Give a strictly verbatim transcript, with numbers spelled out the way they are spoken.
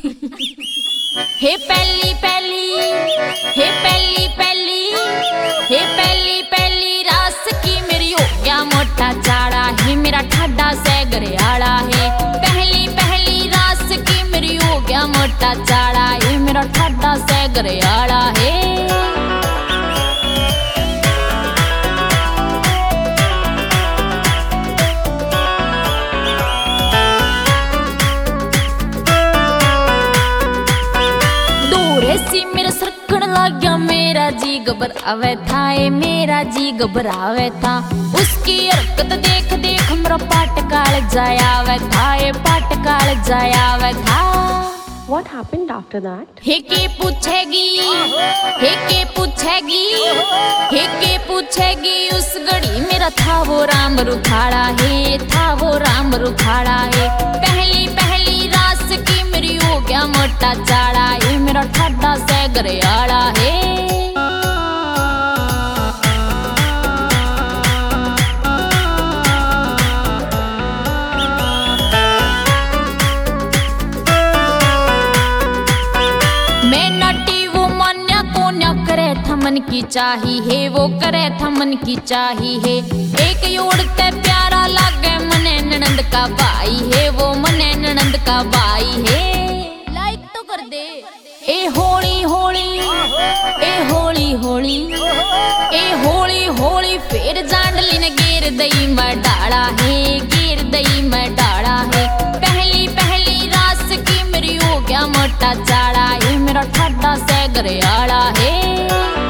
हे पहली पहली हे पहली पहली हे पहली पहली रास की मेरी हो गया मोटा चाड़ा है मेरा ठाडा से घरियाला है। पहली पहली रास की मेरी हो गया मोटा चाड़ा है मेरा ठाडा से घरियाला है। सी मेरा सरकण लग गया मेरा जी घबरावे था ए मेरा जी घबरावे था। उसकी हरकत देख देख मेरा पाटकाल जायावे था ए पाटकाल जायावे था। What happened after that? हे के पूछेगी हे के पूछेगी हे के पूछेगी उस घड़ी मेरा था वो राम रुखाड़ा है था वो राम रुखाड़ा है। पहली पहली रास की मेरी हो गया मोटा चाड़ा है मेरा ठाडा से घरियाला है। करे था मन की चाही है वो करे था मन की चाही है। एक उड़ते प्यारा लागे मने ननंद का भाई है वो मने ननंद का भाई है। लाइक तो कर दे। ए होली होली ए होली होली ए होली होली फिर जांडली ने गिर दई मैं डाला है गिर दई मैं डाला है। पहली पहली रास की मेरी हो गया मोटा चाड़ा है मेरा ठाडा से घरियाला है।